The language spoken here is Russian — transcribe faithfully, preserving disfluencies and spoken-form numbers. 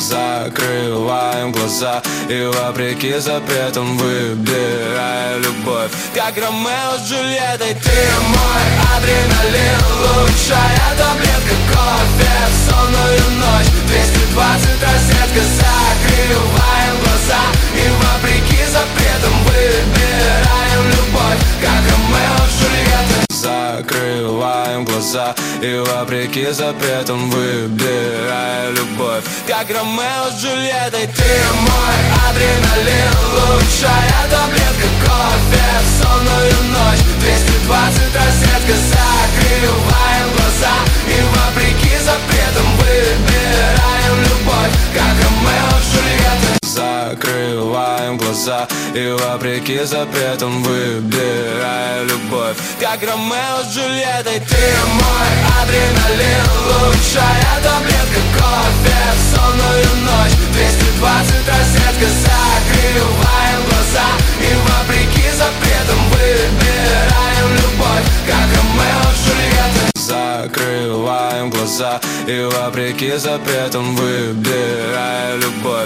Закрываем глаза и вопреки запретам выбираем любовь. Как Ромео с Джульеттой, ты мой адреналин, лучшая таблетка кофе в сонную ночь. Двести двадцать розетка, закрываем глаза и вопреки запретам выбираем любовь. Как Ромео с Джульеттой. Закрываем глаза и вопреки запретам выбираем любовь. Как Ромео с Джульеттой, ты мой адреналин, лучшая таблетка кофе в сонную ночь. Двести двадцать розетка, закрываем глаза и вопреки запретам выбираем любовь. Как Ромео с Джульеттой. Закрываем глаза и вопреки запретам выбираем любовь. Как Ромео с Джульеттой, ты мой адреналин, лучшая таблетка кофе в сонную ночь. Двести двадцать розетка, закрываем глаза и вопреки запретам выбираем любовь. Как Ромео с Джульеттой. Закрываем глаза и вопреки запретам выбираем любовь.